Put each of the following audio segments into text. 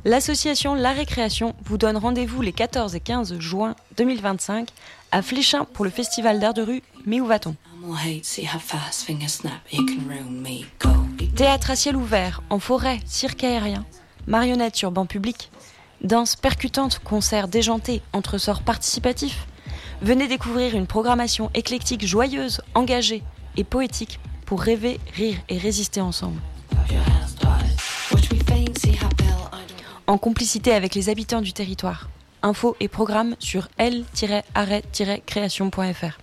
L'association La Récréation vous donne rendez-vous les 14 et 15 juin 2025 à Fléchin pour le festival d'art de rue Mais où va-t-on ? Théâtre à ciel ouvert, en forêt, cirque aérien, marionnettes sur banc public, danse percutante, concerts déjantés, entresorts participatifs. Venez découvrir une programmation éclectique joyeuse, engagée et poétique pour rêver, rire et résister ensemble. En complicité avec les habitants du territoire. Infos et programmes sur l-arrêt-création.fr.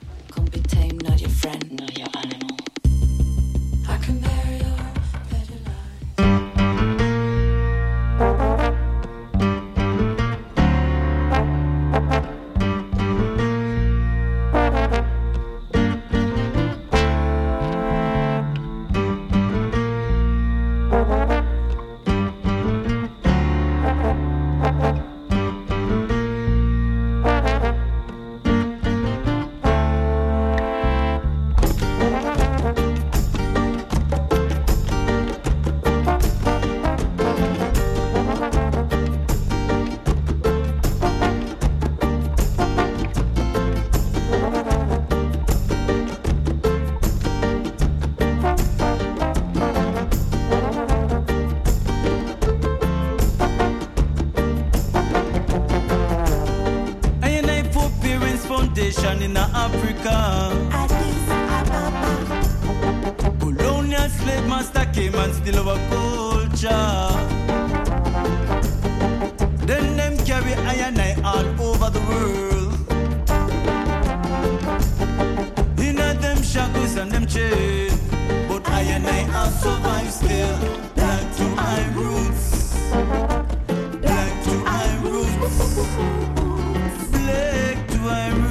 In Africa, colonial slave master came and steal our culture. Then them carry iron all over the world. In them shackles and them chains, but iron I survive still. Black to high roots, black to high roots, black to high roots.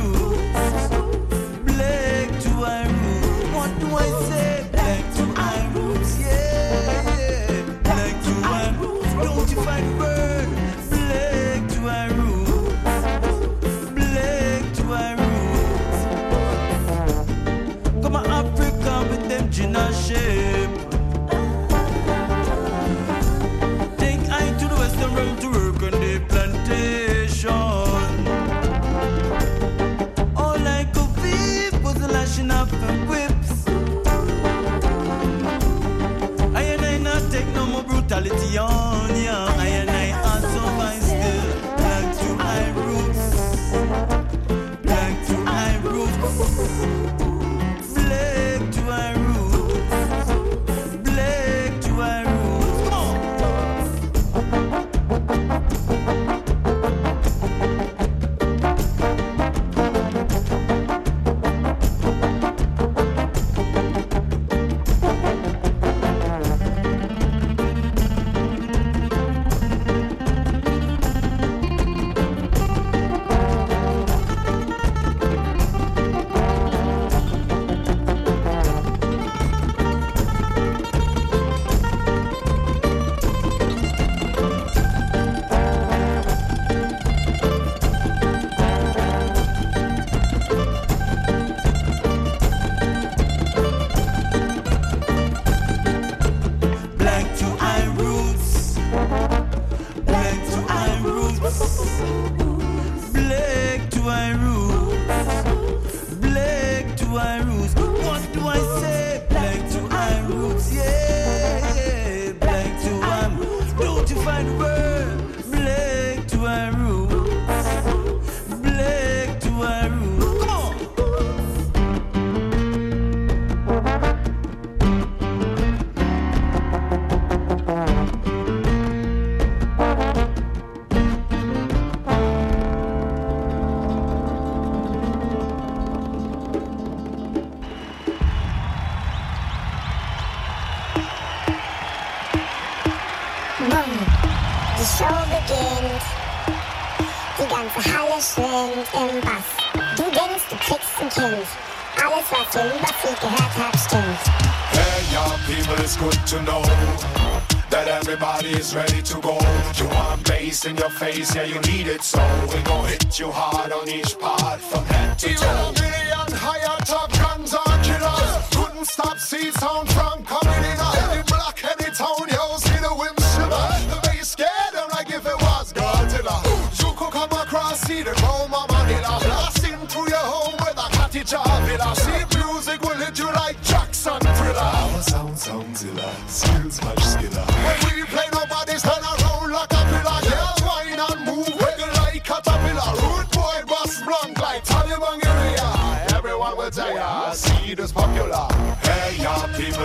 Take I to the western world to work on the plantation. All I could feel was the lashing up and whips. I and I not take no more brutality on ya. I and I survive still. Black to high roots, black to high roots, black to high roots. Die Show beginnt, die ganze Halle schwingt im Bass. Du denkst, du kriegst ein Kind, alles was ihr über sie gehört habt stimmt. Hey young people, it's good to know that everybody is ready to go. You want bass in your face, yeah you need it, so we gon' hit you hard on each part from head to toe. Even a million higher top guns are killers, couldn't stop C-Sound from coming in. Any block, any town, yo, see the whim shiver. The bass scared and I give it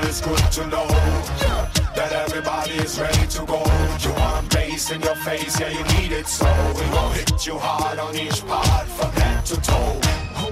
it's good to know that everybody is ready to go. You want bass in your face, yeah, you need it, so we gon' hit you hard on each part from head to toe.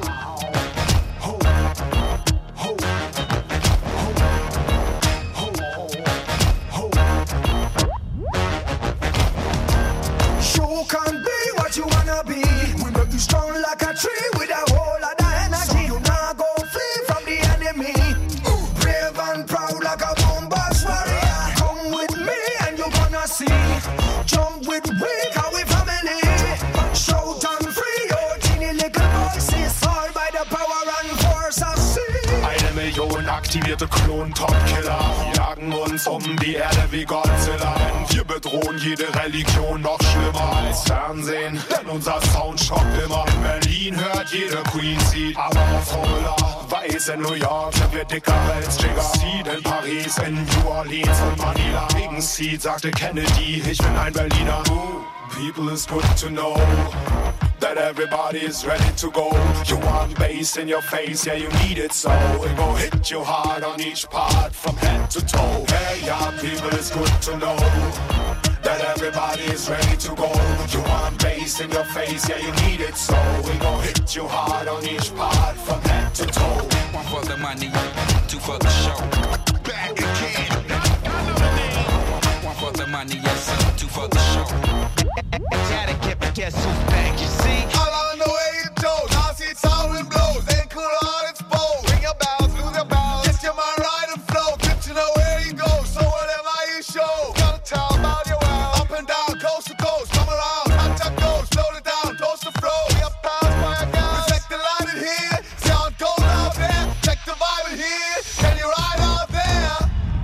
You can be what you wanna be. We make you strong like a tree with a whole lot of energy. So you not go flee from the enemy. Brave and proud like a bombas warrior. Come with me and you gonna see. Jump with we, cause we family. Shout and free your teeny little voices. All by the power and force of sea. 1 Million aktivierte Klon-Top-Killer jagen uns die Erde wie Godzilla. Denn wir bedrohen jede Religion noch schlimmer als Fernsehen, denn unser Sound schockt immer. In Berlin hört jede Queen Seed, aber auf Formula weiß in New York sind wir dicker als Jigger. Seed in Paris, in New Orleans und Manila. Gegen Seed sagte Kennedy, ich bin ein Berliner. People, it's good to know that everybody is ready to go. You want bass in your face, yeah, you need it, so we gon' hit you hard on each part from head to toe. Hey, yeah, people, it's good to know that everybody is ready to go. You want bass in your face, yeah, you need it, so we gon' hit you hard on each part from head to toe. One for the money, two for the show. Back again. One for the money, yes sir, two for the show. Guess who's back, you see? All on the way you told, I see it's all in blows. Ain't cool on its bowl. Ring your bells, lose your bells. Get your mind right and flow. Good to know where you go. So whatever you show, gotta tell about your well. Up and down, coast to coast, come around, hot top goes, slow it down, toast the flow. We up past by a gas. Check the light in here, sound gold out there. Check the vibe in here, can you ride out there?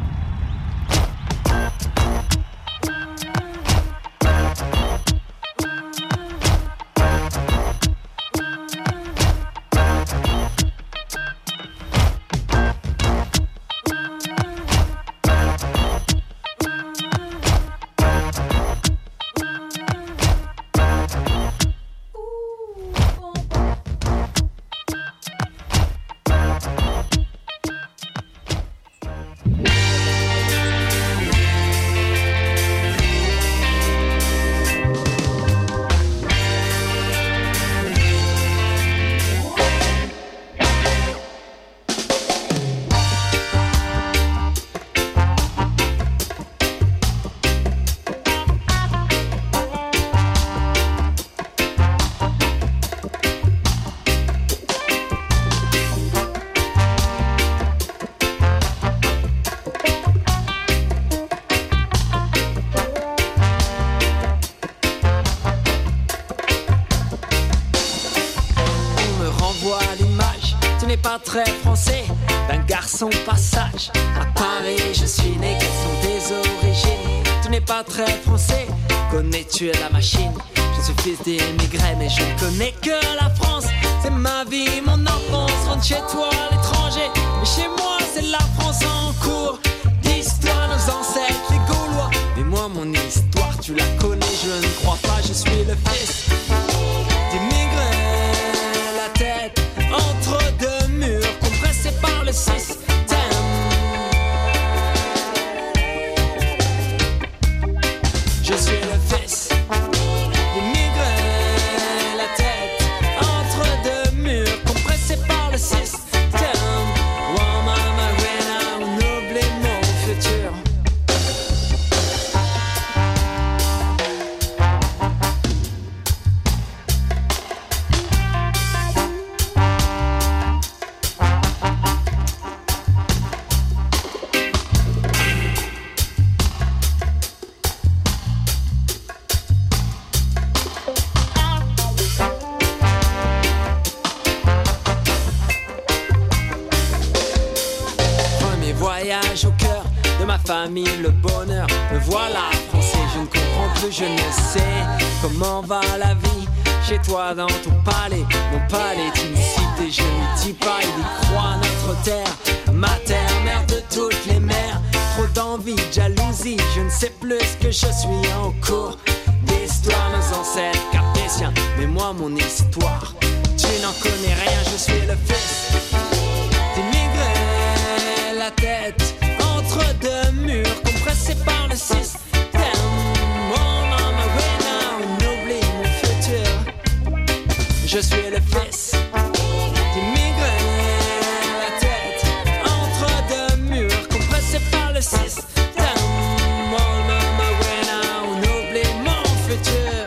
Très français d'un garçon passage à Paris. Je suis né, quelles sont tes origines? Tu n'es pas très français, connais-tu la machine? Je suis fils d'immigrés mais je ne connais que la France. C'est ma vie, mon enfance, rentre chez toi à l'étranger. Mais chez moi c'est la France en cours d'histoire, nos ancêtres les Gaulois. Mais moi mon histoire tu la connais, je ne crois pas, je suis le fils d'immigrés. La tête entre deux murs, compressé par le système. Je suis le fils d'immigrés, la tête entre deux murs, compressé par le système. Oh mama, on oublie mon futur. Au cœur de ma famille, le bonheur, me voilà français, je ne comprends plus, je ne sais comment va la vie chez toi dans ton palais. Mon palais est une cité, je lui dis pas, il y croit notre terre, ma terre, mère de toutes les mères. Trop d'envie, de jalousie, je ne sais plus ce que je suis en cours d'histoire, nos ancêtres cartésiens, mais moi mon histoire, tu n'en connais rien, je suis le fils d'immigrés, la tête le système. Mon maman, oui, non, on oublie mon futur. Je suis le fils d'immigrés, la tête entre deux murs, compressé par le système. Mon maman, oui, non, on oublie mon futur.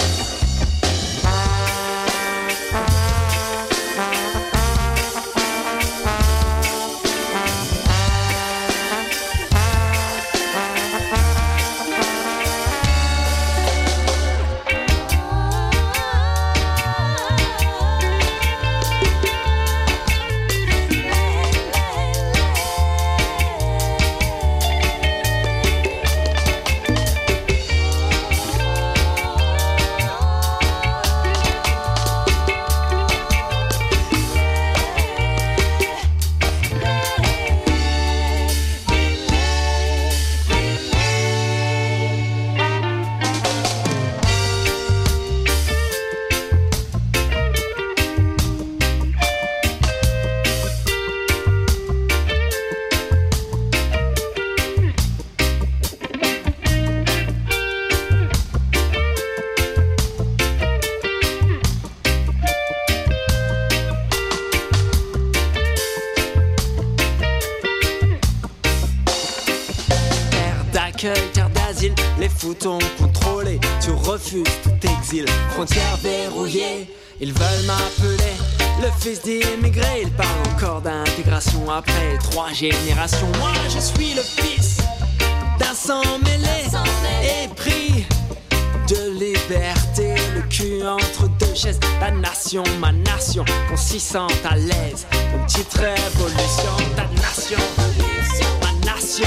Terre d'asile, les fous t'ont contrôlé. Tu refuses tout exil, frontières verrouillées. Ils veulent m'appeler le fils d'immigrés. Ils parlent encore d'intégration après 3 générations. Moi je suis le fils d'un sang mêlé, épris de liberté. Le cul entre 2 chaises. Ta nation, ma nation, on s'y sent à l'aise. Une petite révolution, ta nation, ma nation.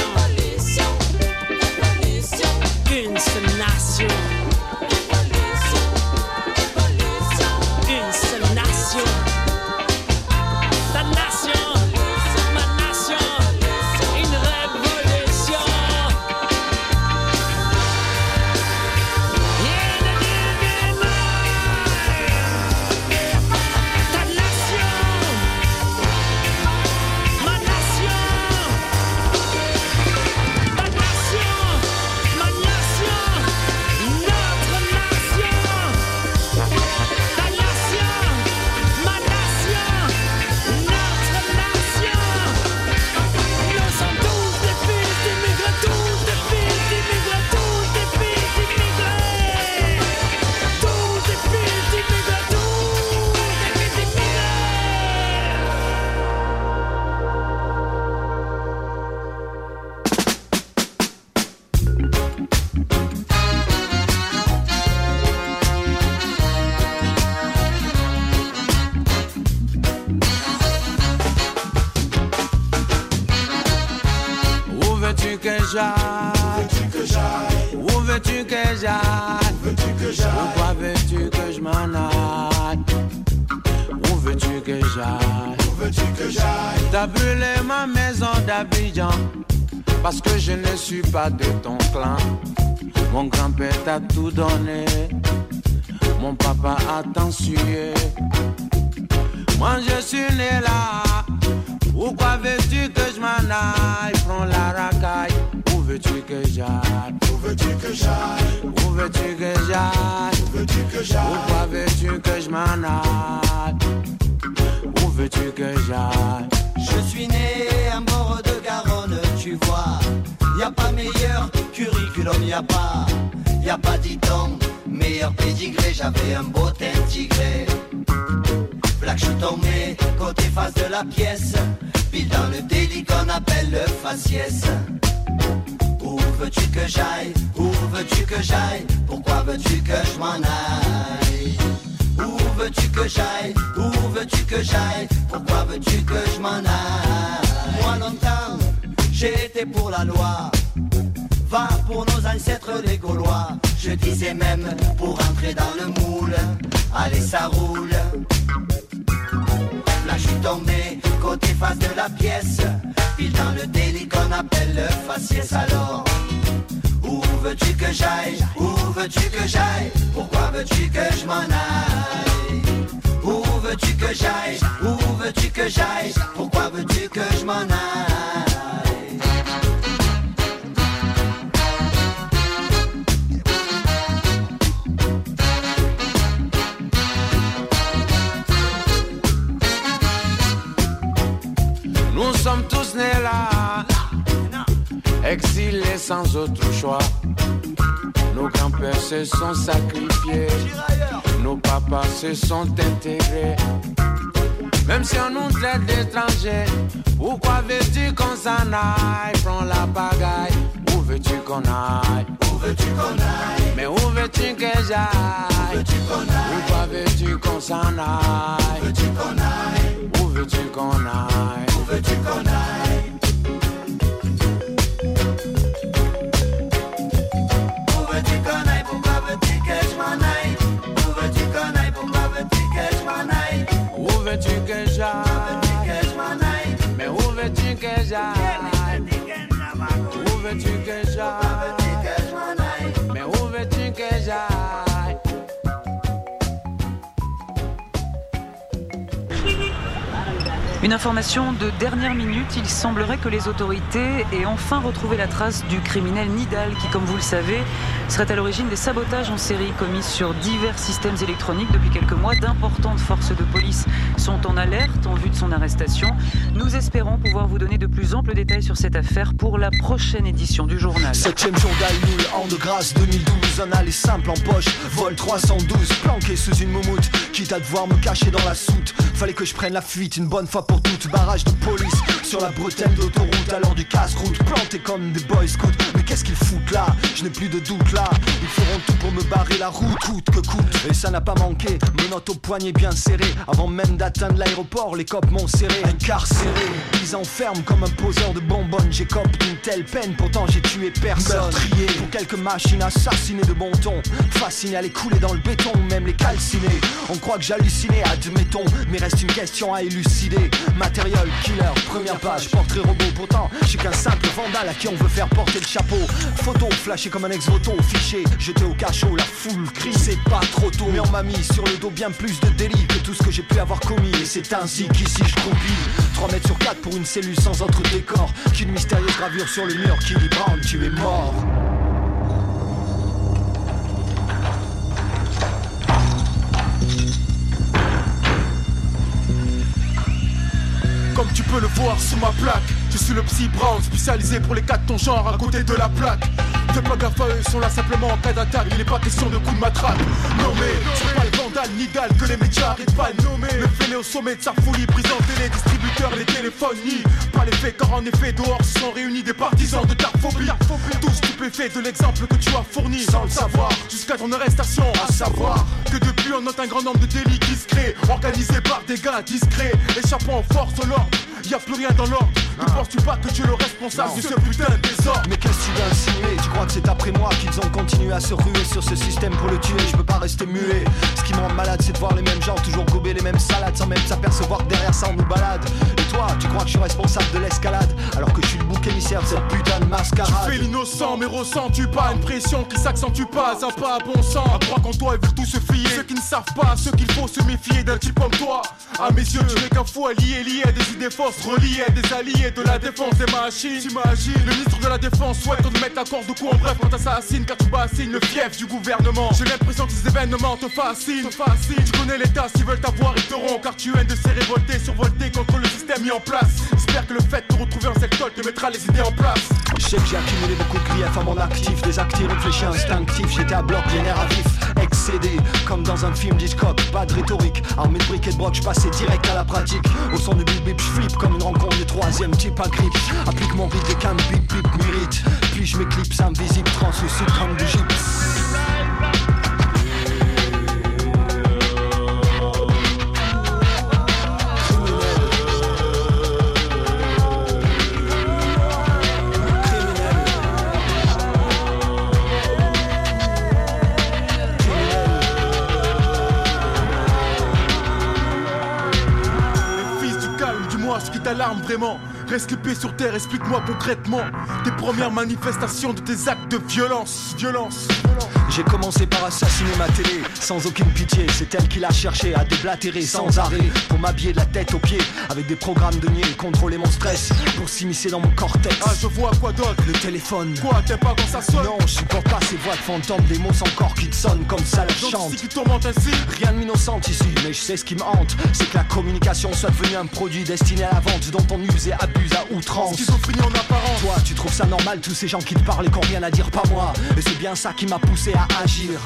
Une seule nation. Une seule nation. Ta nation, ma nation. Une révolution. Ta nation, ma nation. Ta nation, ma nation. Notre nation. Ta nation, ma nation. Notre nation. Nous sommes tous des fils d'immigrés, tous des fils d'immigrés, tous des fils d'immigrés. Tous des fils d'immigrés, tous des fils d'immigrés. Où veux-tu que j'aille? Où veux-tu que j'aille? Pourquoi veux-tu que je m'en aille? Où veux-tu que j'aille? T'as brûlé ma maison d'Abidjan parce que je ne suis pas de ton clan. Mon grand-père t'a tout donné, mon papa a tant sué. Moi je suis né là. Pourquoi veux-tu que je m'en aille? Prends la racaille. Où veux-tu que j'aille? Où veux-tu que j'aille? Où veux-tu que j'aille? Où veux-tu que j'aille? Pourquoi veux-tu que je m'en aille? Où veux-tu que j'aille? Je suis né à bord de Garonne, tu vois. Y a pas meilleur curriculum, y a pas dit-on. Meilleur pédigré, j'avais un beau teint tigré. Black, je suis tombé côté face de la pièce, pile dans le délit qu'on appelle le faciès. Où veux-tu que j'aille? Où veux-tu que j'aille? Pourquoi veux-tu que je m'en aille? Où veux-tu que j'aille? Où veux-tu que j'aille? Pourquoi veux-tu que je m'en aille? Moi longtemps, j'ai été pour la loi. Va pour nos ancêtres les Gaulois. Je disais même pour entrer dans le moule. Allez ça roule. Là je suis tombé côté face de la pièce, pile dans le délit qu'on appelle le faciès. Alors où veux-tu que j'aille? Où veux-tu que j'aille? Pourquoi veux-tu que je m'en aille? Où veux-tu que j'aille? Où veux-tu que j'aille? Pourquoi veux-tu que je m'en aille? exilés sans autre choix. Nos grands-pères se sont sacrifiés, nos papas se sont intégrés. Même si on nous traite d'étrangers, pourquoi veux-tu qu'on s'en aille? Prends la pagaille, où veux-tu qu'on aille? Où veux-tu qu'on aille? Mais où veux-tu que j'aille? Pourquoi veux-tu qu'on s'en aille? Où veux-tu qu'on aille? Où veux-tu qu'on aille? Où veux-tu qu'on aille? Où veux-tu qu'on aille? Pourquoi veux-tu que je m'en aille? Où veux-tu qu'on aille? Pourquoi veux-tu que je m'en aille? Où veux-tu que j'aille? Mais où veux-tu que j'aille? Où veux-tu que j'aille? Mais où veux-tu que j'aille? Une information de dernière minute, il semblerait que les autorités aient enfin retrouvé la trace du criminel Nidal qui, comme vous le savez, serait à l'origine des sabotages en série commis sur divers systèmes électroniques depuis quelques mois. D'importantes forces de police sont en alerte en vue de son arrestation. Nous espérons pouvoir vous donner de plus amples détails sur cette affaire pour la prochaine édition du journal. 7e jour d'Aïnoul, an de grâce 2012, un aller simple en poche, vol 312, planqué sous une moumoute, quitte à devoir me cacher dans la soute. Fallait que je prenne la fuite une bonne fois pour toutes, barrage de police sur la bretelle d'autoroute, alors du casse-route, planté comme des boy scouts. Mais qu'est-ce qu'ils foutent là? Je n'ai plus de doute là, ils feront tout pour me barrer la route, coûte que coûte. Et ça n'a pas manqué, menottes au poignet bien serré, avant même d'atteindre l'aéroport, les copes m'ont serré. Incarcéré, ils enferment comme un poseur de bonbonnes, j'écope d'une telle peine, pourtant j'ai tué personne. Meurtrier, pour quelques machines assassinées de bon ton, fasciné à les couler dans le béton, même les calciner. On croit que j'hallucinais, admettons, mais reste une question à élucider. Matériel killer, première page, portrait robot. Pourtant, je suis qu'un simple vandale à qui on veut faire porter le chapeau. Photo flashée comme un ex-voto, fiché, jeté au cachot, la foule crie. C'est pas trop tôt, mais on m'a mis sur le dos bien plus de délits que tout ce que j'ai pu avoir commis. Et c'est ainsi qu'ici je croupis. 3 mètres sur 4 pour une cellule sans autre décor qu'une mystérieuse gravure sur le mur qui dit Brown, tu es mort. Comme tu peux le voir sur ma plaque, je suis le Psy Brown, spécialisé pour les cas de ton genre à côté de la plaque. Fais pas gaffe à eux, ils sont là simplement en cas d'attaque. Il est pas question de coup de matraque. Nommé, c'est pas le vandale Nidal que les médias arrêtent pas de nommer. Le fêlé au sommet de sa folie, brisant les distributeurs, les téléphonies. Pas les faits, car en effet dehors se sont réunis des partisans de ta phobie. Tous stupéfaits de l'exemple que tu as fourni, sans le savoir, jusqu'à ton arrestation. À savoir que depuis on note un grand nombre de délits discrets, organisés par des gars discrets, échappant aux forces de l'ordre. Y'a plus rien dans l'ordre. Ne penses-tu pas que tu es le responsable de ce putain de désordre? Mais qu'est-ce que tu veux insinuer? Tu crois que c'est après moi qu'ils ont continué à se ruer sur ce système pour le tuer? Je peux pas rester muet. Ce qui me rend malade, c'est de voir les mêmes gens toujours gober les mêmes salades sans même s'apercevoir que derrière ça on nous balade. Et toi, tu crois que je suis responsable de l'escalade alors que je suis le bouc émissaire de cette putain de mascarade? Tu fais l'innocent, mais ressens-tu pas une pression qui s'accentue pas? Un pas à bon sens. À croire qu'en toi ils veulent tous se fier. Ceux qui ne savent pas, ceux qu'il faut se méfier d'un type comme toi. À mes yeux, tu n'es qu'un fou allié, lié à des idées fausses, relié à des alliés de la défense des machines. T'imagines, le ministre de la défense souhaite te mettre à corde de coup en bref quand t'assassines, car tu bassines le fief du gouvernement. J'ai l'impression que ces événements te fascinent. Tu connais l'état, s'ils veulent t'avoir ils t'auront, car tu haines de ces révoltés, survoltés contre le système mis en place. J'espère que le fait de te retrouver en secteur te mettra les idées en place. Je sais que j'ai accumulé beaucoup de griefs à mon actif, désactif, réfléchi, instinctif. J'étais à bloc, les nerfs à vif, excédé, comme dans un film d'Hitchcock. Pas de rhétorique, armé de briques et de broc, je passais direct à la pratique. Au son du bip bip, je flippe comme une rencontre du troisième type à grippe. Applique mon rythme qu'un bip bip mérite. Puis je m'éclipse invisible, translucide comme du gypse. Ce qui t'alarme vraiment, reste les pieds sur terre, explique-moi concrètement tes premières manifestations de tes actes de violence. J'ai commencé par assassiner ma télé, sans aucune pitié. C'est elle qui l'a cherché à déblatérer sans arrêt, pour m'habiller de la tête aux pieds, avec des programmes de nier, contrôler mon stress, pour s'immiscer dans mon cortex. Ah, je vois quoi d'autre? Le téléphone. Quoi, t'aimes pas quand ça sonne? Non, je supporte pas ces voix de fantômes, des mots sans corps qui te sonnent comme ça la chante. Donc, qui tourmente ainsi? Rien de m'innocent ici, mais je sais ce qui me hante, c'est que la communication soit devenue un produit destiné à la vente, dont on use et abuse à outrance. Schizophrénie en apparence. Toi, tu te trouve ça normal, tous ces gens qui te parlent et qui ont rien à dire, pas moi. Et c'est bien ça qui m'a poussé à agir.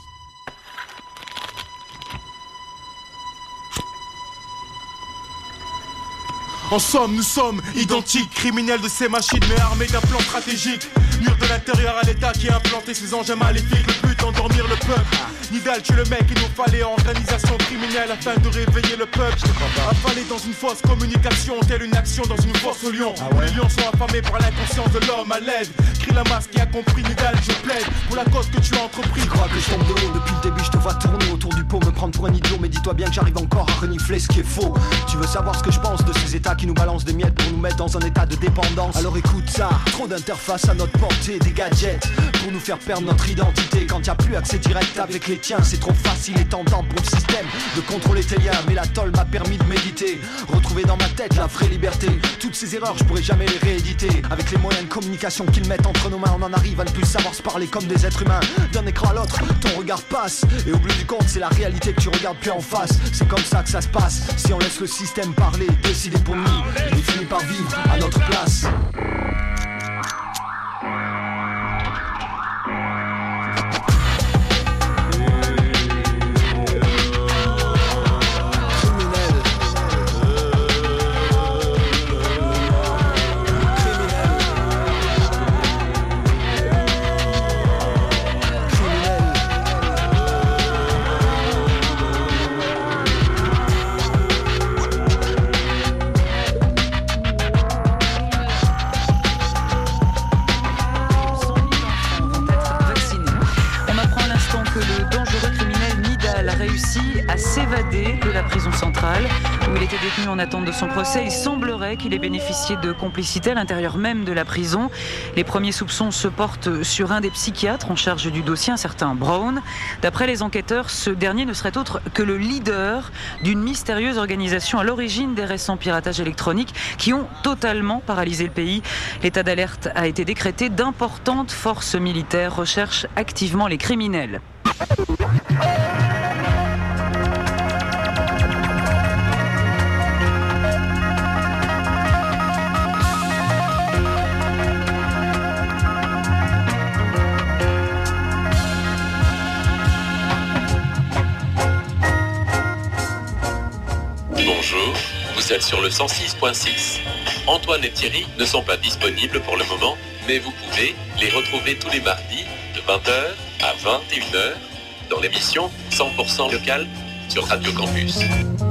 En somme, nous sommes identiques, criminels de ces machines, mais armés d'un plan stratégique. Mur de l'intérieur à l'état qui a implanté ses engins maléfiques. Le but d'endormir le peuple. Nidal, tu le mec, il nous fallait organisation criminelle afin de réveiller le peuple. Affalé dans une fausse communication, telle une action dans une force au lion. Où les lions sont affamés par l'inconscience de l'homme à l'aide. Crie la masse qui a compris, Nidal, je plaide pour la cause que tu as entrepris. Tu crois que je tombe de haut depuis le début, je te vois tourner autour du pot, me prendre pour un idiot, mais dis-toi bien que j'arrive encore à renifler ce qui est faux. Tu veux savoir ce que je pense de ces états qui nous balancent des miettes pour nous mettre dans un état de dépendance? Alors écoute ça, trop d'interfaces à notre portée, des gadgets pour nous faire perdre notre identité. Quand y a plus accès direct avec les tiens, c'est trop facile et tentant pour le système de contrôler tes liens. Mais la tôle m'a permis de méditer, retrouver dans ma tête la vraie liberté. Toutes ces erreurs, je pourrais jamais les rééditer. Avec les moyens de communication qu'ils mettent entre nos mains, on en arrive à ne plus savoir se parler comme des êtres humains. D'un écran à l'autre, ton regard passe, et au bout du compte, c'est la réalité que tu regardes plus en face. C'est comme ça que ça se passe, si on laisse le système parler, décider pour nous, et finit par vivre à notre place. Où il était détenu en attente de son procès. Il semblerait qu'il ait bénéficié de complicité à l'intérieur même de la prison. Les premiers soupçons se portent sur un des psychiatres en charge du dossier, un certain Brown. D'après les enquêteurs, ce dernier ne serait autre que le leader d'une mystérieuse organisation à l'origine des récents piratages électroniques qui ont totalement paralysé le pays. L'état d'alerte a été décrété. D'importantes forces militaires recherchent activement les criminels. Bonjour, vous êtes sur le 106.6. Antoine et Thierry ne sont pas disponibles pour le moment, mais vous pouvez les retrouver tous les mardis de 20h à 21h dans l'émission 100% locale sur Radio Campus.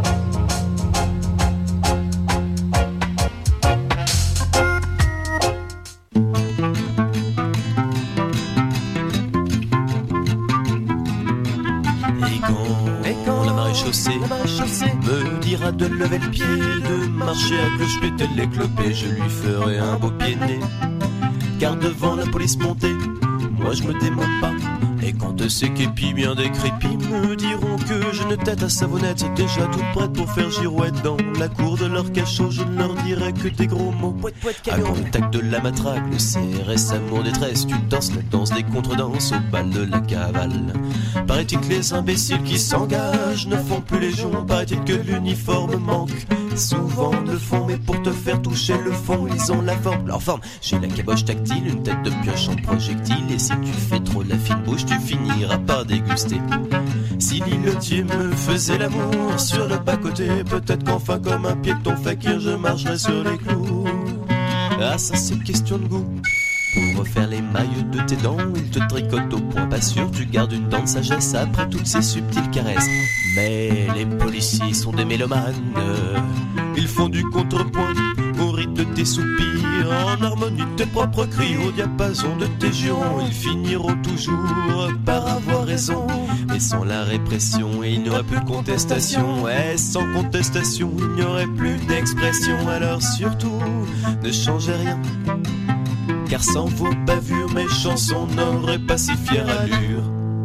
Me dira de lever le pied, de marcher à cloche péter les clopés, je lui ferai un beau pied de nez. Car devant la police montée, moi je me démonte pas. Et quand ces képis bien décrépits me diront que j'ai une tête à savonnette déjà toute prête pour faire girouette dans la cour de leur cachot, je ne leur dirai que des gros mots. À contact de la matraque, le CRS amour détresse, tu danses la danse des contredanses au bal de la cavale. Paraît-il que les imbéciles qui s'engagent ne font plus légion, paraît-il que l'uniforme manque souvent de fond, mais pour te faire toucher le fond, ils ont la forme, leur forme. J'ai la caboche tactile, une tête de pioche en projectile, et si tu fais trop la fine bouche, tu finiras par déguster. Si l'îlotier me faisait l'amour sur le bas-côté, peut-être qu'enfin comme un piéton fakir, je marcherais sur les clous. Ah, ça c'est question de goût. Pour refaire les mailles de tes dents, il te tricote au point pas sûr, tu gardes une dent de sagesse après toutes ces subtiles caresses. Mais les policiers sont des mélomanes, ils font du contrepoint au rythme de tes soupirs, en harmonie de tes propres cris, au diapason de tes jurons. Ils finiront toujours par avoir raison, mais sans la répression il n'y aurait plus de contestation. Et sans contestation il n'y aurait plus d'expression. Alors surtout ne changez rien, car sans vos bavures mes chansons n'auraient pas si fière allure.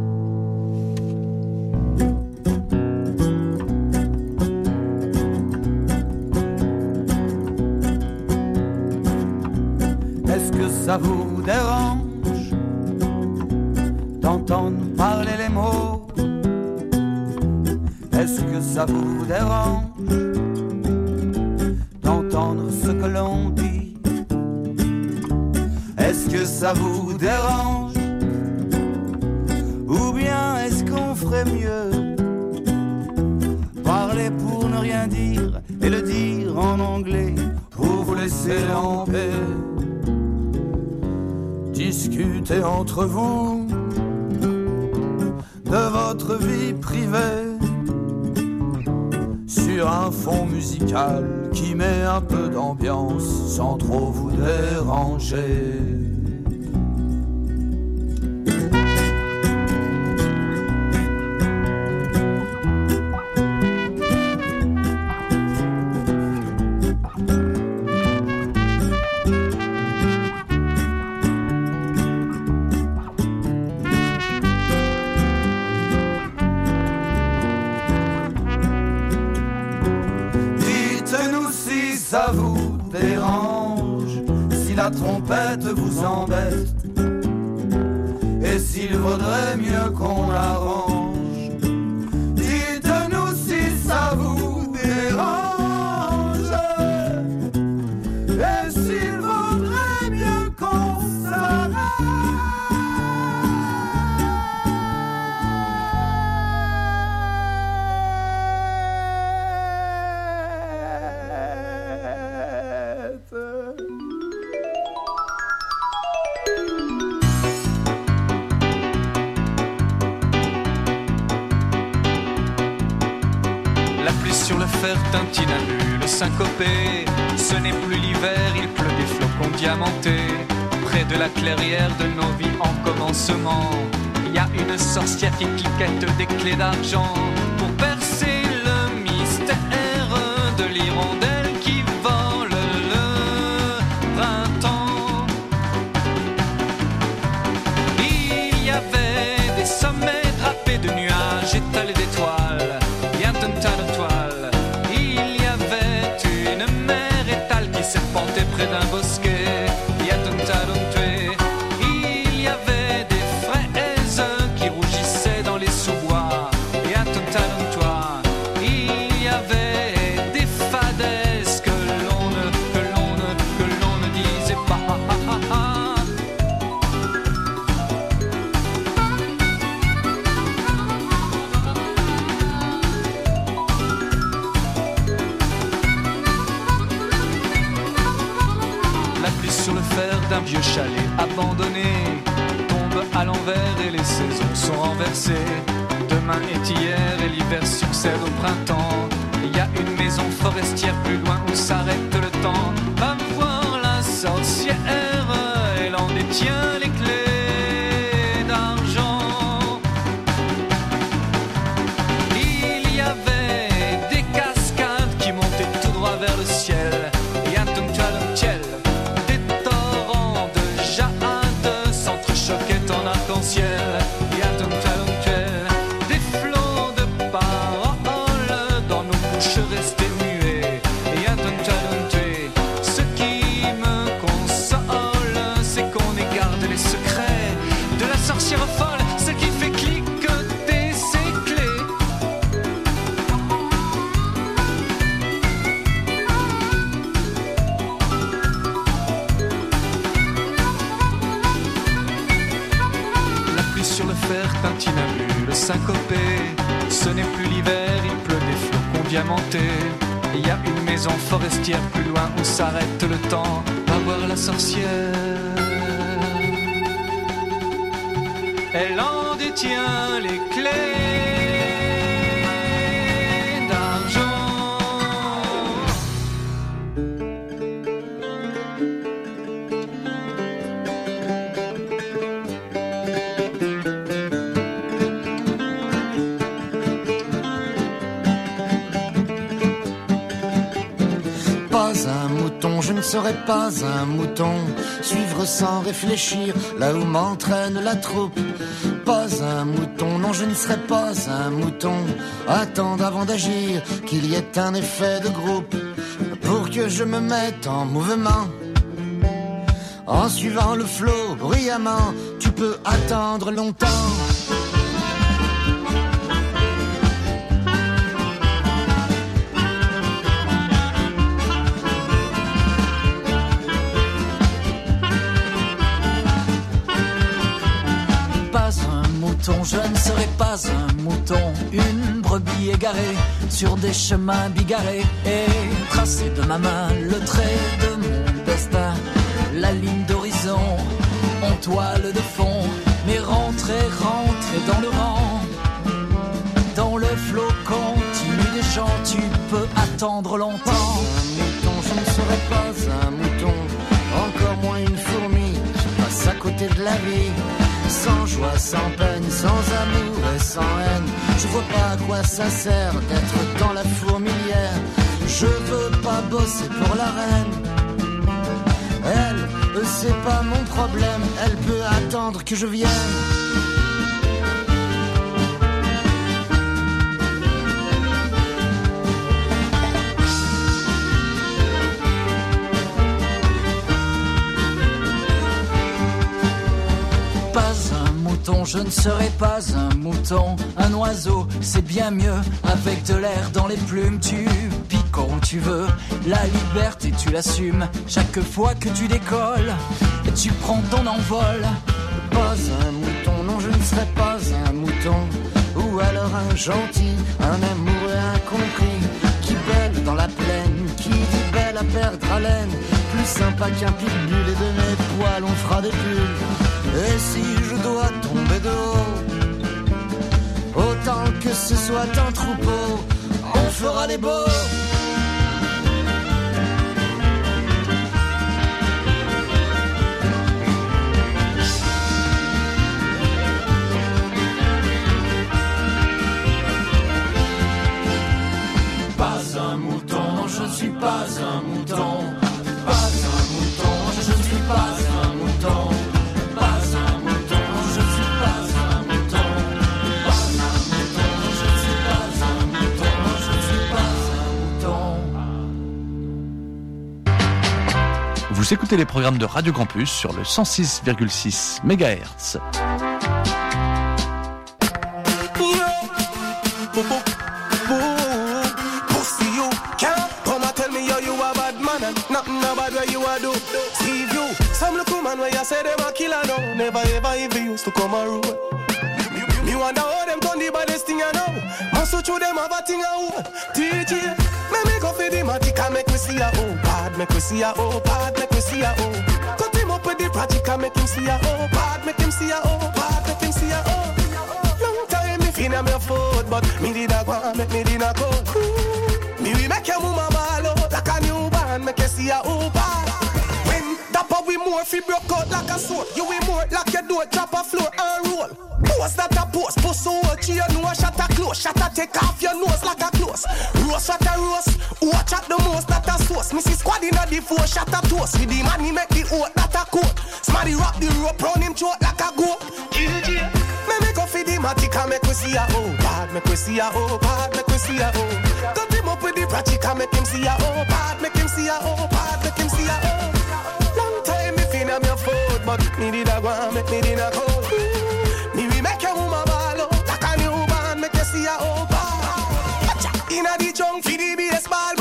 Est-ce que ça vous dérange d'entendre parler les mots? Est-ce que ça vous dérange d'entendre ce que l'on dit? Est-ce que ça vous dérange? Ou bien est-ce qu'on ferait mieux? Parler pour ne rien dire et le dire en anglais pour vous laisser en paix. Discutez entre vous de votre vie privée sur un fond musical qui met un peu d'ambiance sans trop vous déranger. Ça vous dérange, si la trompette vous embête, et s'il vaudrait mieux qu'on l'arrange. Dites-nous si ça vous dérange, et s'il vaudrait mieux qu'on s'arrête. Sur le fer tintinabule syncopé, ce n'est plus l'hiver, il pleut des flocons diamantés. Près de la clairière de nos vies en commencement, il y a une sorcière qui cliquette des clés d'argent pour percer le mystère de l'hirondelle qui vole le printemps. Il y avait des sommets drapés de nuages étalés d'étoiles, il y a un tas de toiles. Serpentait près d'un bosquet, il y a il y avait des fraises qui rougissaient dans les sous-bois, il y a il y avait des fadaises que l'on ne disait pas. Sur le fer d'un vieux chalet abandonné tombe à l'envers et les saisons sont renversées. Demain est hier et l'hiver succède au printemps. Il y a une maison forestière plus loin où s'arrête le temps. Va voir la sorcière, elle en détient les clés d'argent. Il y avait des cascades qui montaient tout droit vers le ciel. Il y a ciel. Choquette en arc-en-ciel, il y a des flots de paroles dans nos bouches restées muées. Il y a ce qui me console, c'est qu'on égarde les secrets de la sorcière folle, ce qui fait cliqueter ses clés. Sur le fer tintinabule syncopé, ce n'est plus l'hiver, il pleut des flocons diamantés. Il y a une maison forestière plus loin où s'arrête le temps. Va voir la sorcière, elle en détient les clés d'argent. Je ne serai pas un mouton, suivre sans réfléchir là où m'entraîne la troupe. Pas un mouton, non je ne serai pas un mouton, attendre avant d'agir qu'il y ait un effet de groupe, pour que je me mette en mouvement. En suivant le flot bruyamment, tu peux attendre longtemps. mouton, je ne serai pas un mouton. Une brebis égarée sur des chemins bigarrés et tracer de ma main le trait de mon destin, la ligne d'horizon en toile de fond. Mais rentrer dans le rang, dans le flot continu des gens, tu peux attendre longtemps. Un mouton, je ne serai pas un mouton, encore moins une fourmi qui passe à côté de la vie. Sans joie, sans peine, sans amour et sans haine, je vois pas à quoi ça sert d'être dans la fourmilière. Je veux pas bosser pour la reine. Elle, c'est pas mon problème, elle peut attendre que je vienne. Je ne serai pas un mouton, un oiseau, c'est bien mieux. Avec de l'air dans les plumes, tu piques quand tu veux. La liberté, tu l'assumes chaque fois que tu décolles et tu prends ton envol. Pas un mouton, non, je ne serai pas un mouton. Ou alors un gentil, un amoureux incompris qui bêle dans la plaine, qui dit belle à perdre haleine. Plus sympa qu'un pitbull et de mes poils on fera des pulls. Et si je dois tomber de haut, autant que ce soit un troupeau, on fera les beaux. Pas un mouton, non, je ne suis pas un mouton. Pas un mouton, je ne suis pas un mouton. Vous écoutez les programmes de Radio Campus sur le 106,6 MHz. Pussy, you can't come and tell me you a bad man and nothing about what you a do. Steve, you, some little man where you say them a killer now, never ever even used to come a road. Me wonder how them done the baddest thing I know. Must show them have a thing I want. DJ, me go for the matic and make me see a oh bad, make me see a oh bad, make me see a oh. Cut him up with the project and make him see a oh bad, make him see a oh bad, make him see a oh. Long time me feel I'm your foot, but me did a go, make me did a go. Me we make your mama ball out like a new band, make you see a oh bad. When that part we more fi broke out like a sword, you we more like your door, drop a floor and roll. Post that a post, post so much you know shut a close, shut a take off your nose like a close. Roast what a roast, watch at the most that a sauce. Mrs. Squad in a the four, shut a toast. With the man he make the oat that a coat. Smarty wrap the rope round him throat like a goat. Me make up for the matic and make we see a oh bad, make we see a oh bad, make we see a oh. Cut him up with the project and make him see a oh bad, make him see a oh bad, make him see a oh. Long time me feel I'm your foot, but me did a go and make me did a go. Make your woman ball out like a new band, make you see her over. Inna the junk for the baseball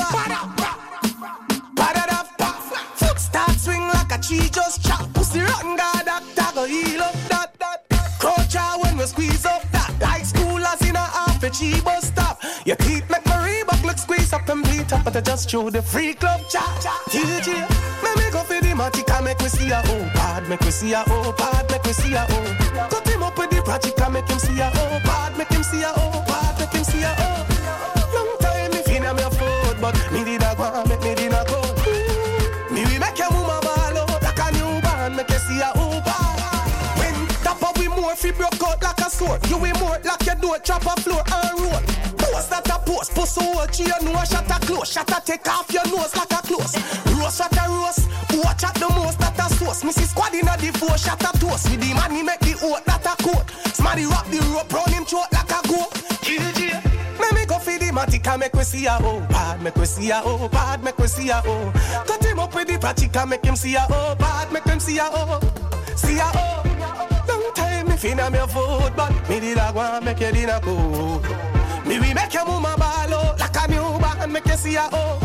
bat. Foot start swing like a tree just chop. Pussy rotten guard that go heal up that. Crouch out when we squeeze up that. Like schoolers in a half a cheap bus stop. Your teeth make my Reebok look squeeze up and beat up, but I just show the free club chat. TJ, me go for the matic and make we see her oh bad, make we see her oh bad, make we see her oh. Cut him up with the project and make him see her oh bad, make him see her oh bad, make him see her oh. Long time me feel I'm your foot, but me did a go, make me did a go. Me we make your woman ball out like a new band, make you see her oh bad. When that up we more fi broke out like a sword, you we more like your door, chop a floor and roll. Post that a post, post so much you know shut a close, shut a take off your nose like a close. Roast what a roast, watch at the most that a sauce. Mrs. Squad in a the four, shut a toast. With the man he make the oat that a coat. Smarty wrap the rope round him throat like a goat. Me go for the matic and make we see a oh bad, make we see a oh bad, make we see a oh. Cut him up with the project and make him see a oh bad, make him see a oh, see a oh. Long time me feel I'm your foot, but me did a go and make you did a go. Me we make your mama ball out like a new band, make you see a oh.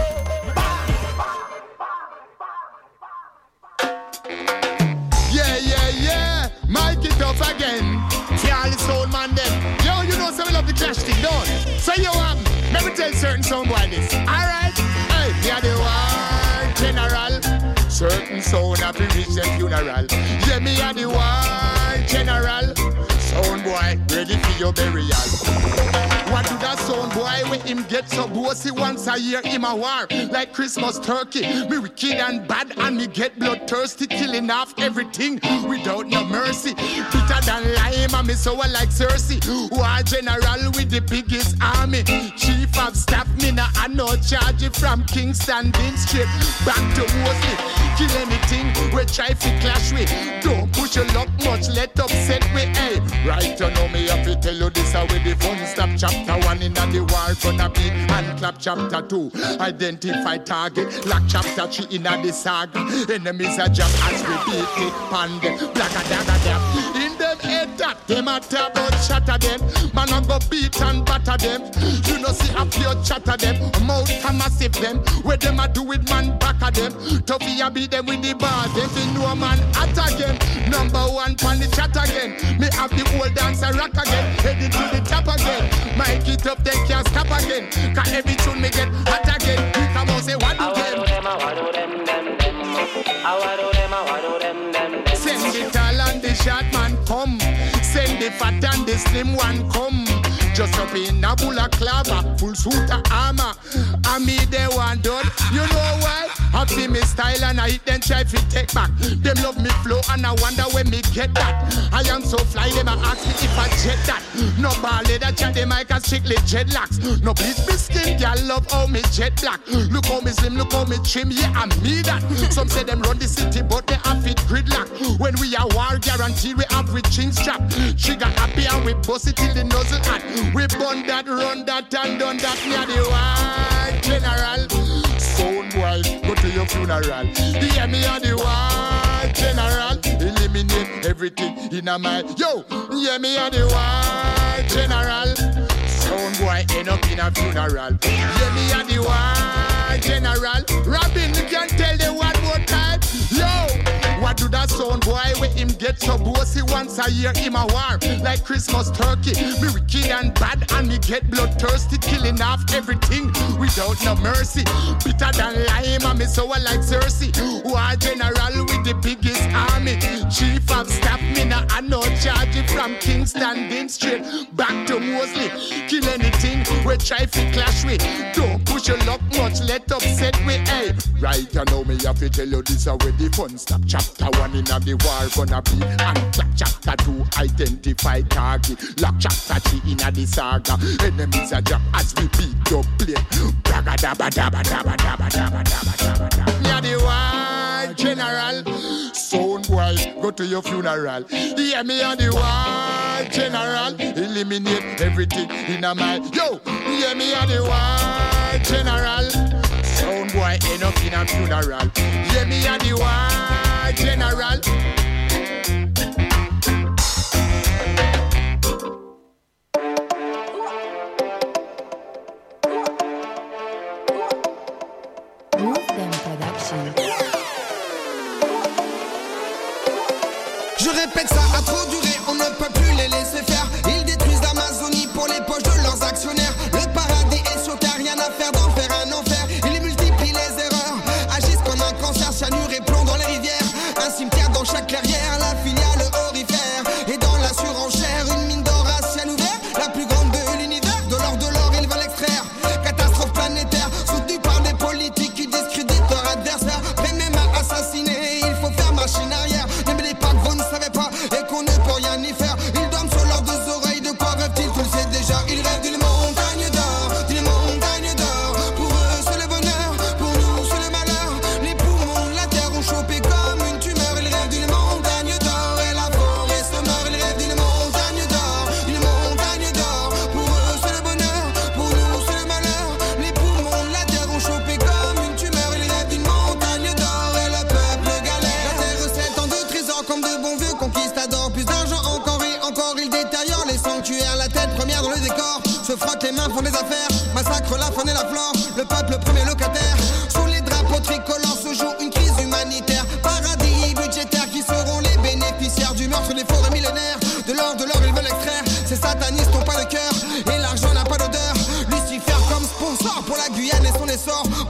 Yeah, mic it up again. Can't sound clash thing down. So you let me tell certain sound boy this. Alright, hey, me are the war general. Certain sound happy reach the funeral. Yeah, me are the war general. Sound boy, ready for your burial. What do that sound boy when him get so bossy once a year him a war? Like Christmas turkey, me wicked and bad and me get bloodthirsty, killing off everything without no mercy. Bitter than lime and me sour like Cersei. War general with the biggest army. Chief of staff, me nah a no charge it from Kingston, Dean Street back to Mosley. Kill anything we try to clash with. Don't push your luck much, let upset we. Hey, right you know me have to tell you this away the fun stop. Chapter 1 in the war gonna be hand clap. Chapter 2 identify target. Lock chapter 3 in the saga. Enemies are just as we beat it. Pande black a dagger them. In them head that them a talk about shatter them. Man a go beat and batter them. You know see a pure chatter them. Mouth a massive them. Where them a do with man back of them. Toughy a beat them with the bar. Them fi know man at again. Number 1 pan the chat again. Me have the whole dancer rock again. Headed to the top again. Mic it up, they can't stop again. Cause every tune me get hot again. You come on, say what do them? Send the tall and the short man come. Send the fat and the slim one come. Just up in a bull of clava, full suit of armor. And me they want done. You know why? I feel me style and I hit them try to take back. Them love me flow and I wonder when me get that. I am so fly, them a ask me if I jet that. No ballet that chat them like a strictly dreadlocks. No please be skin, girl love how me jet black. Look how me slim, look how me trim, yeah I me that. Some say them run the city but they have it gridlock. When we are war guaranteed we have with chin strap. Trigger happy and we bust it till the nozzle hot. We burn that, run that and done that. Me are the war general. Sound boy, go to your funeral. Yeah, me are the war general. Eliminate everything in a mind. Yo, yeah, me are the war general. Sound boy, end up in a funeral. Yeah, me are the war general. Robin, you can tell them one more time. Yo, what do that sound boy when him get so bossy once a year him a war? Like Christmas turkey. Me wicked and bad and me get bloodthirsty, killing off everything without no mercy. Bitter than lime and me sour like Cersei. War general with the biggest army. Chief of staff, me nah a no charge it from Kingston, Dean Street back to Mosley. Kill anything we try to clash with. Don't push your luck much, let upset we. Hey, right you know me have to tell you this away the fun stop. Chapter 1 in the war gonna be and clap. Chapter 2 identify target. Lock chapter 3 in the saga. Enemies are jump as we beat your play. Braga dabba dabba dabba dabba dabba dabba dabba dabba. Me a the war general. Sound boy, go to your funeral. Yeah, me a the war general. Eliminate everything in a mind. Yo, yeah, me a the war general. Sound boy, end up in a funeral. Yeah, me a the war general. Je répète ça a trop duré, on ne peut plus les laisser faire. Ils détruisent l'Amazonie pour les poches de leurs actionnaires. Le paradis est sur terre, rien à faire d'en faire un enfer. Ils multiplient les erreurs, agissent comme un cancer, cyanure et plomb dans les rivières. Un cimetière dans chaque clairière, la filiale orifère. Et dans la surenchère, une mine d'or à ciel ouvert, la plus grande de l'univers. De l'or, ils veulent extraire. Catastrophe planétaire, soutenue par des politiques qui discréditent leurs adversaires. Prêts même à assassiner, il faut faire machine arrière. N'oubliez pas que vous ne savez pas et qu'on ne peut rien y faire. Ils dorment sur leurs deux oreilles, de quoi rêvent-ils? Tu le sais déjà, ils rêvent d'une montagne d'or, d'une montagne d'or. Pour eux c'est le bonheur, pour nous c'est le malheur. Les poumons de la terre ont chopé comme une tumeur. Ils rêvent d'une montagne d'or et la forêt se meurt. Ils rêvent d'une montagne d'or, d'une montagne d'or. Pour eux c'est le bonheur, pour nous c'est le malheur. Les poumons de la terre ont chopé comme une tumeur. Ils rêvent d'une montagne d'or et le peuple galère. La terre recèle tant de trésors comme de bons vieux conquistadors. Plus d'argent encore et encore, ils détériorent les sanctuaires. La tête première dans le décor, se frottent les mains, font des affaires. Massacre la faune et la flore, le peuple premier locataire. Sous les drapeaux tricolores se joue une crise humanitaire. Paradis budgétaires qui seront les bénéficiaires du meurtre des forêts millénaires. De l'or, ils veulent extraire. Ces satanistes n'ont pas de cœur et l'argent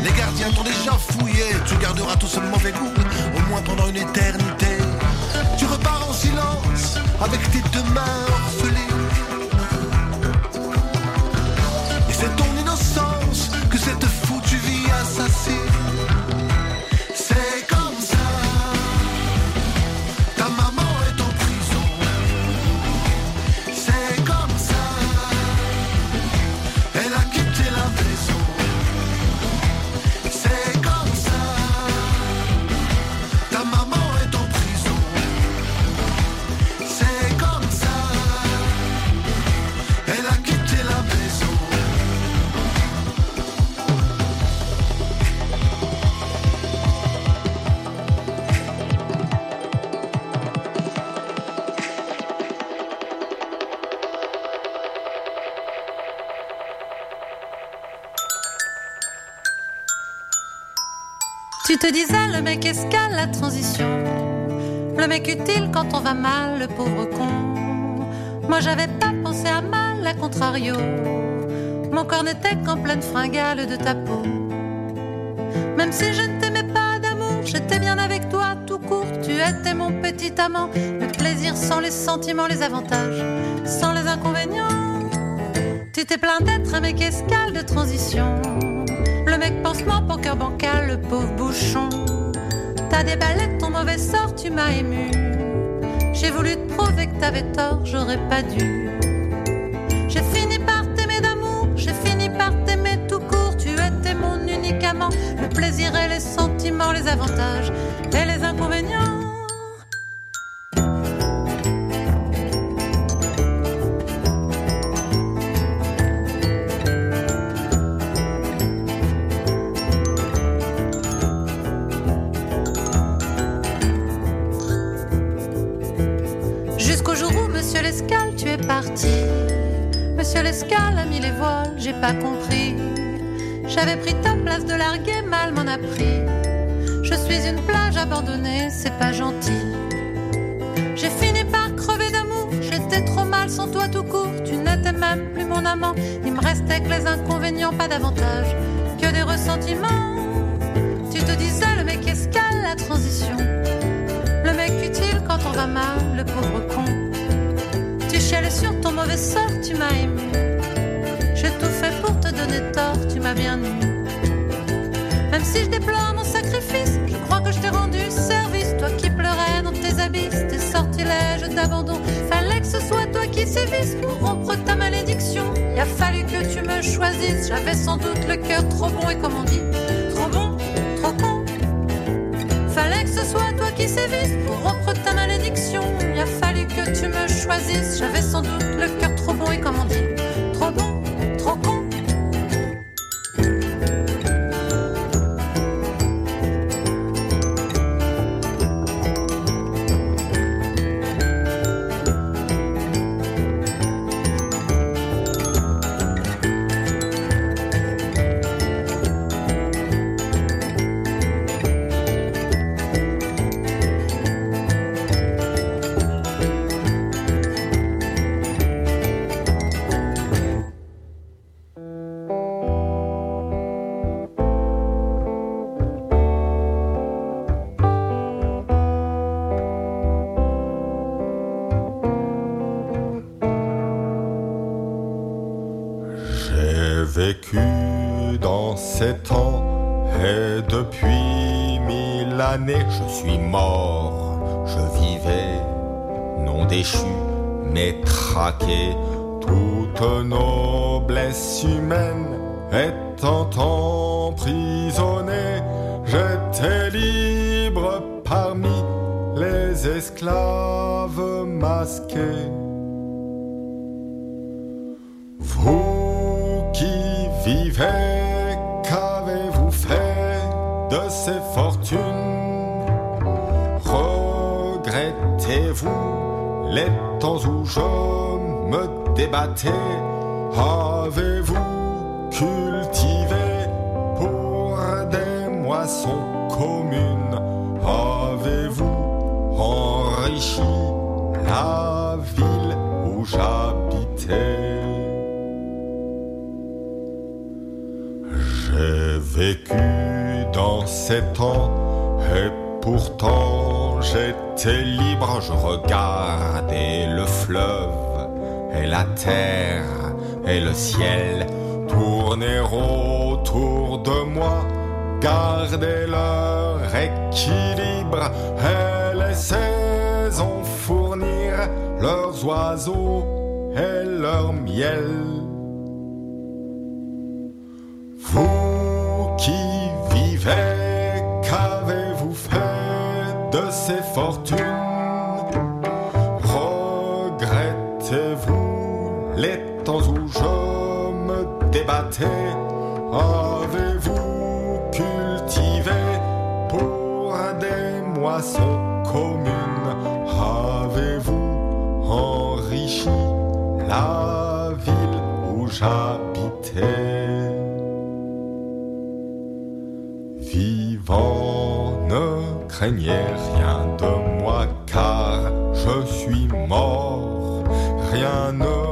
Les gardiens t'ont déjà fouillé. Tu garderas tout ce mauvais goût, au moins pendant une éternité. Tu repars en silence, avec tes deux mains orphelines. Et c'est ton innocence que cette foutue vie assassine. C'est comme ça. Ta maman est en prison. C'est comme ça. Elle a quitté la maison. C'est comme ça. Ta maman est en prison. C'est comme ça. Elle a quitté la maison. Tu te disais le mec escale la transition, le mec utile quand on va mal, le pauvre con. Moi j'avais pas pensé à mal, à contrario. Mon corps n'était qu'en pleine fringale de ta peau. Même si je ne t'aimais pas d'amour, j'étais bien avec toi tout court. Tu étais mon petit amant, le plaisir sans les sentiments, les avantages sans les inconvénients. Tu t'es plaint d'être un mec escale de transition, le mec pansement, poker bancal, le pauvre bouchon. T'as déballé ton mauvais sort, tu m'as ému. J'ai voulu te prouver que t'avais tort, j'aurais pas dû. J'ai fini par t'aimer d'amour, j'ai fini par t'aimer tout court. Tu étais mon unique amant, le plaisir et les sentiments, les avantages et les inconvénients. Monsieur l'Escale a mis les voiles, j'ai pas compris. J'avais pris ta place de larguer, mal m'en a pris. Je suis une plage abandonnée, c'est pas gentil. J'ai fini par crever d'amour, j'étais trop mal sans toi tout court. Tu n'étais même plus mon amant, il me restait que les inconvénients, pas davantage que des ressentiments. Tu te disais le mec escale la transition, le mec utile quand on va mal, le pauvre con. Tu chialais sur ton mauvais sort, tu m'as ému. J'ai tout fait pour te donner tort, tu m'as bien eu. Même si je déplore mon sacrifice, je crois que je t'ai rendu service. Toi qui pleurais dans tes abysses, tes sortilèges d'abandon. Fallait que ce soit toi qui sévisse pour rompre ta malédiction. Il a fallu que tu me choisisses, j'avais sans doute le cœur trop bon et comme on dit, trop bon, trop con. Fallait que ce soit toi qui sévisse pour rompre ta malédiction. Il a fallu que tu me choisisses, j'avais sans doute le cœur trop bon et comme on dit, trop bon, trop con. Vécu dans ces temps et depuis 1000 années, je suis mort, je vivais, non déchu, mais traqué. Toute noblesse humaine étant emprisonnée, j'étais libre parmi les esclaves masqués. Vous qui vivez, qu'avez-vous fait de ces fortunes? Regrettez-vous les temps où je me débattais? Avez-vous cultivé pour des moissons communes? Avez-vous enrichi la ville où j'habitais? J'ai vécu 17 ans, et pourtant j'étais libre. Je regardais le fleuve et la terre et le ciel tourner autour de moi, garder leur équilibre et les saisons fournir leurs oiseaux et leur miel. Vous qui vivez, qu'avez-vous fait de ces fortunes? Regrettez-vous les temps où je me débattais? Avez-vous cultivé pour des moissons communes? Avez-vous enrichi la ville où j'habitais? Vivant, ne craignez rien de moi car je suis mort. Rien ne